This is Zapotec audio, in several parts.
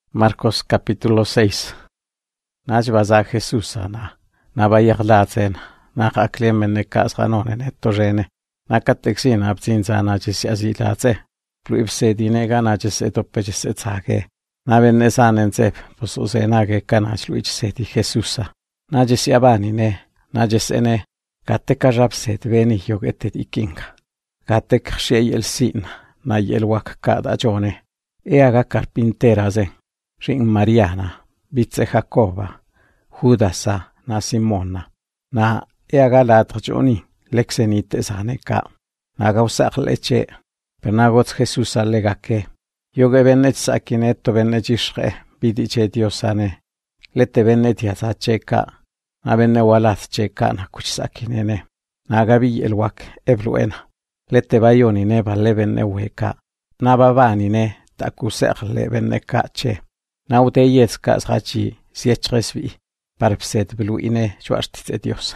Marcos capítulo 6. Najbaza Jesús na bayaglatzen na aklemen ne kasganonen ettorene na kateksin abzinza na jisiazilatze pluipsedine gana etopejes etsage na venesanenze posusenage kana sluichseti Jesús na jisiabanine na jesene katekajapset veni yogetet ikinga katek sheyelsin na yelwak kada jone eaga carpinteraze Rin Mariana, bitse Jacoba, Judasa, na Simona, na eagalatjoni, lexenite saneka, na gausak leche, pernagots Jesús alegake, yoge venet sakineto venetishre, bidiche diosane, lete venet yazacheka, na venewalat cheka na kuchisakinene, na gabi elwak ebluena, lete bayonine valevene weka, na babanine takusek leveneka che. Naude yetskas hachi siechresvi parpset bluine chuartitse Dios.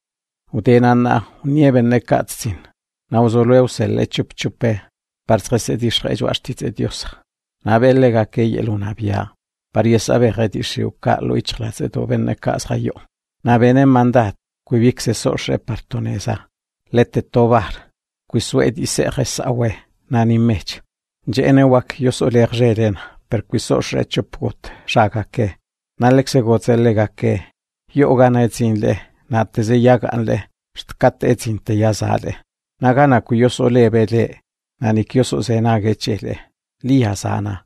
Udenana unievenne katsin. Nauzolueuselle chup-chupe partresedishre chuartitse Dios. Nabelega que yelunabia pariesabegedishiuka luichlatseto venne kasrayo. Nabene mandat quivixe sorse partonesa. Lette tovar quisuedise resawe nanimech. Jenewak yosolerjeden. Perquisos rechoput shagake nalexegotzelegake yoganetzinle natezeyaganle stkatezinte yazale nagana kuyosolebele nanikyoso zenagechele liyasana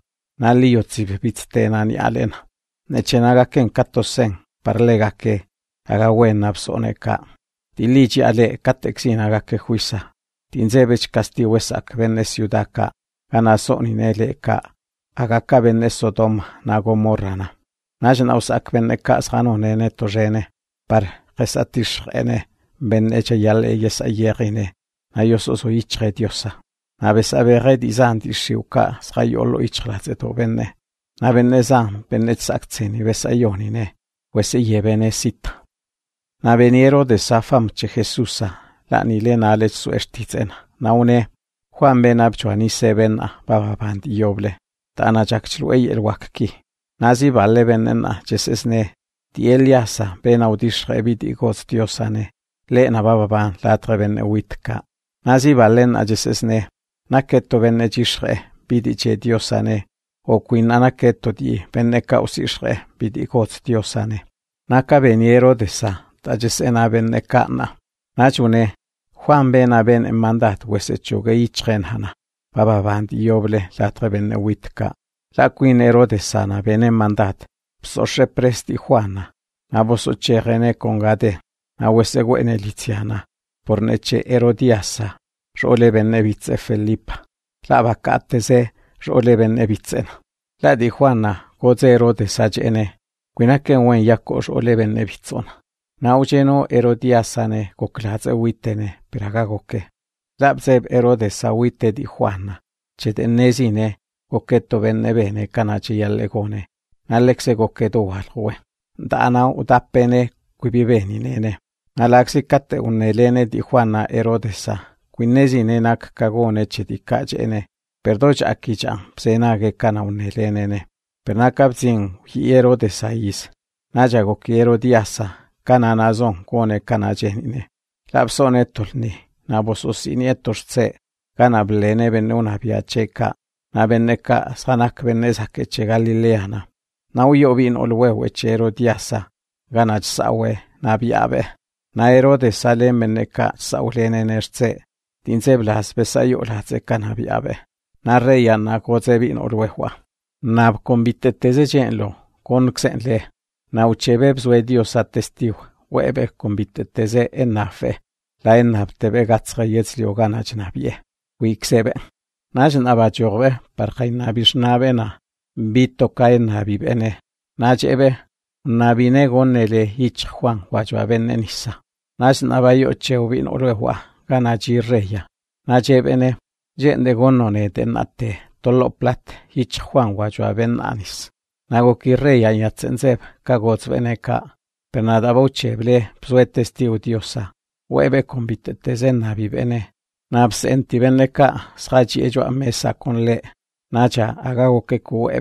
naliotzibitstenani alena nechenagaken katosen parlegake agawena psoneka tilichi ale katexinagake juisa tinzebech castiwesak venne ciudaka ganasonileka Agaka venne Sodoma na Gomorrana. Najna usak venne kasganone netojene par resatishene venne chayale yesayerine na yososo ichre diosa. Na besabere dizandishiuka srayolo ichlatseto venne. Na venne zam venne tsakseni besayonine weseyevene sita. Na veniero de safam che Jesusa la nilena le su estitzena. Na une Juan ben abchuani sebena baba bandi yoble. Tana jakchluey elwakki. Nazi vale venena jesesne. Di Eliasa ben audishre vidigos diosane. Le nababan latre venne witka. Nazi valen a jesesne. Naketto venne jishre vidice diosane. O quin anaketto di venne causishre vidigos diosane. Naka veniero de sa. Ta jesena venne kana. Nachune. Juan ben mandat wesechuge ichren hana. Baba bandi yoble latre venne witka. La queen Herodesana vene mandat. Psoshe presti Juana. Na voso cherene congade. Na wesegwene litiana. Porneche Herodiasa. Role venne vice Felipa. La vacatese role venne vicena. La di Juana goze Herodesa jene. Quinake wen yako role venne vizona. Na ujeno Herodiasane koklaze witene piragagoke. Labzeb Herodesa wite di Juana. Chetenesine goketto venne bene canaci yallegone. Nalexe gokketo algue. Dana utappene qui venine. Nalaxi catte unelene di Juana Herodesa. Quinesine nak cagone cheticagene. Perdoch akicha psenage cana unelene. Pernacabzin hi Herodesa is. Naja gokiero diasa. Cana nazon gone canagenine. Lapsone tolni. Nabososinietos tse. Gana blene venne una piaceca, na venneka sanak vennesa che Galileana. Na uyo vin olwewe chero diasa, gana sawe, na biabe. Na Herodes sale menneka saulene nerce, tinze blas besayo latze kana biabe. Na reya na goze vin olwewa. Na conviteteze genlo, con xenle. Na uchebe bzwe diosa testiu, webe conviteteze enafe. La enaptebe gatzre yetzlio gana jnabie. Wixebe. Najen abajorbe, parkay nabishnabena, bito kay nabibene. Najebe, nabine gonele hich Juan wajuabenenisa. Najen abayo cheubin orehua, gana jirreya. Najebene, jende gonone denate, toloplat, hich Juan wajuabenanis. Nagokirreya yatzenzeb, kagotzveneka, penadabaucheble, psuetestiu diosa. Webe conviteteze nabibene. Nabsenti venneka srachi ejo a mesa con le. Nacha agago que cuebe.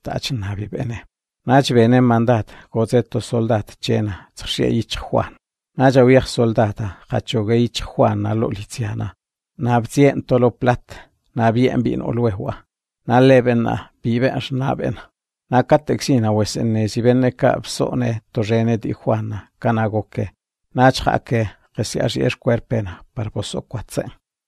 tach nabi bene. Nach bene mandat gozeto soldat chena tshie ich Juan. Nach wiech soldata qachoge ich Juan na lo litiana. Na btien tolo plat na bien bin olwehwa. Na lebena bibe asnaben. Na katexina wesene si bene ka psone tojene di Juana kanagoke. Nach hake qesi asies cuerpena par boso kwatse.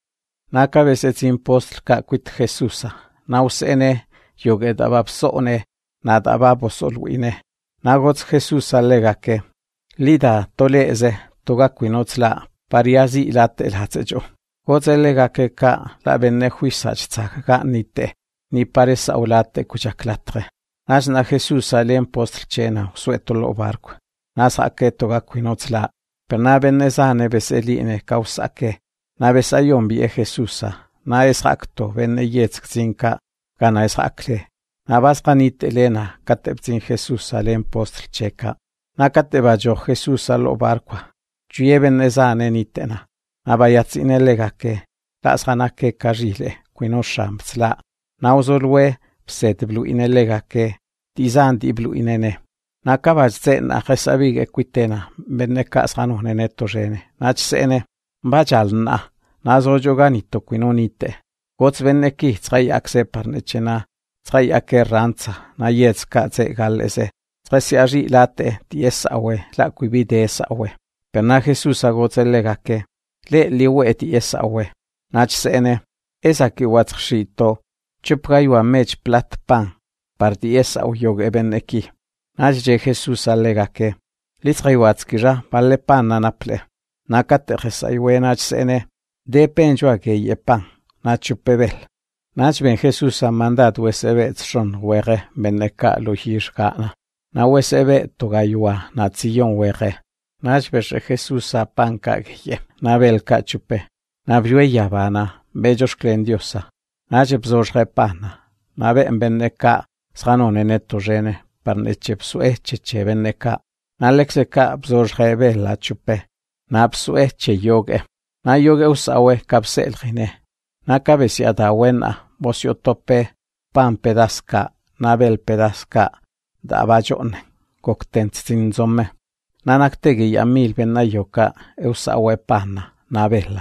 Na kabesetsin postl ka quit Jesusa. Na usene yoge daba psone na daba bosolwine. Na gots Jesusa legake. Lida toleze togaquinotzla pariazi ilat el hatsejo. Gots legake ka la benne huisach tsaka nite. Ni paresa ulate kuchaklatre. Nas na Jesusa len postl chena suetolo barco. Nas ake togaquinotzla. Per na benne zane beseline kausake. Na besayon bie Jesusa. Na esakto benne yetzkzinka. Gana esakle. Na basqanit Elena katebzin Jesusa len postl cheka. Na katebajo Jesusa lo barqua. Chuyeben ezane nitena. Na bayatzine legake. Lasganake karile. Quino shamsla. Na uzolwe pset blu ine legake. Tizan di blu inene. Na kabajze na jesabige quitena. Benne kasgano neto jene. Na chsene. Bajalna. Na zojoganito quino nite. Gots benne ki tsai akse parnechena. Tsai ake ranza. Na yetska ze galese. Tsai aji late ties awe. La quibide es awe. Perna Jesús gots legake. Le liwe ties awe. Na chsene. Esa ki watshito. Chupgaywa mech plat pan. Parties au yoge benne ki. Na je Jesús legake. Litzgaywatzkira palle pan nanaple. Na kate jesaiwe na chsene. De penjwa ke ye pan. Na chupebel. Nach ben Jesús mandat wesebe tshon wege beneka lo hirgana. Na wesebe togaywa na tsiyon wege. Nach beshe Jesús panka gye. Na belka chupe. Na bjueya bana bejos klendiosa. Nach bzorge pana. Na beneka sranone neto jene parneche psue cheche beneka. Na lexeka bzorge bela chupe. Na psue che yoge. Na yoge usawe kapsel gine. Na cabezia da wena. Bosio tope pan pedasca, nabel pedasca, da bajon, coctent zinzome. Nanaktegi yamil benayoka, eusawe pana, nabella.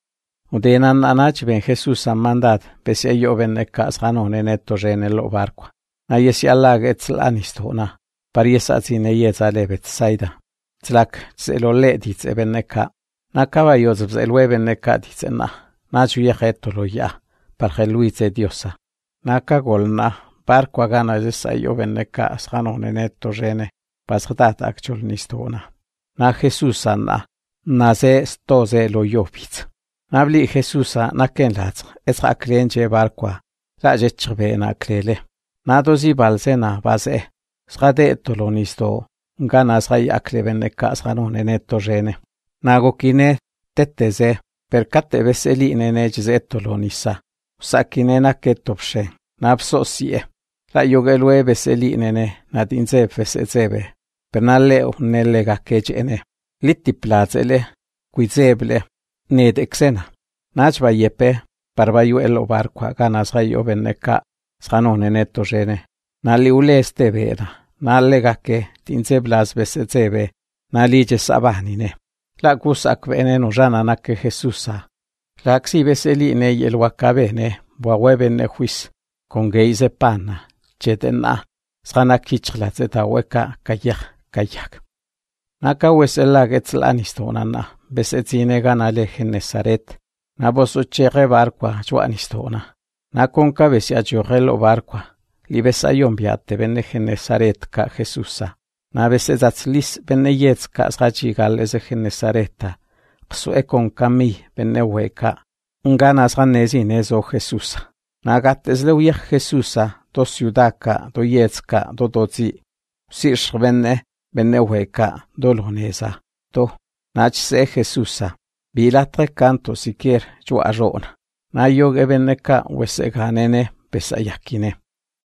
Udenan anach ben Jesús mandat, pese yo beneka sganone neto jene lo barqua. Na yesi allag etzlanistona, pariesa zine yeza lebet saida. Tzlak zelo le ditze beneka. Na caballos zelwe beneka ditzena. Na chuyejeto lo ya. Pargeluitze diosa. Naka golna, barqua gana zesayo beneka asganone neto jene, pasgdat actual nistona. Na Jesusa na ze stoze lo yobitz. Nabli Jesusa na kenlatz, esra klenje barqua, la jechbe na klele. Na dozi balzena baze, sgade tolonisto, gana zay akle beneka asganone neto jene. Na gokine teteze, percate veseli nenejze tolonisa. Sakinena ketopshe, napsosie. La yogelwe beseli nene, nadinze fesezebe. Pernale unelega kejene. Litiplazele, quizeble, ned exena. Nachba yepe, parbayu elo barqua ganas rayo beneka, sganone neto jene. Nali ule estebena, nalega ke, tinzeblas besezebe, nalije sabanine. La gusak veneno jana nake Jesusa. La xibeseli ne el wakabene, buawebene huis, con geize pana, chetena, sgana kichla zeta weka kayak. Naka wesela getzlanistonana, besetzine ganale Genesaret, na boso chere barqua juanistona. Na conca besia jorelo barqua, libesayon biate bene Genesaret ka Jesusa. Na besezatzlis bene yetz ka sgachigales de Genesareta. Sue con cami beneweka. Ganas ganezines o Jesusa. Nagates leuya Jesusa, do ciudaca, do yetzca, do dozi. Sish beneweka, do lonesa. Do. Nachse Jesusa. Bilatre canto siquier yo arrona. Na yoge beneka weseganene besayakine.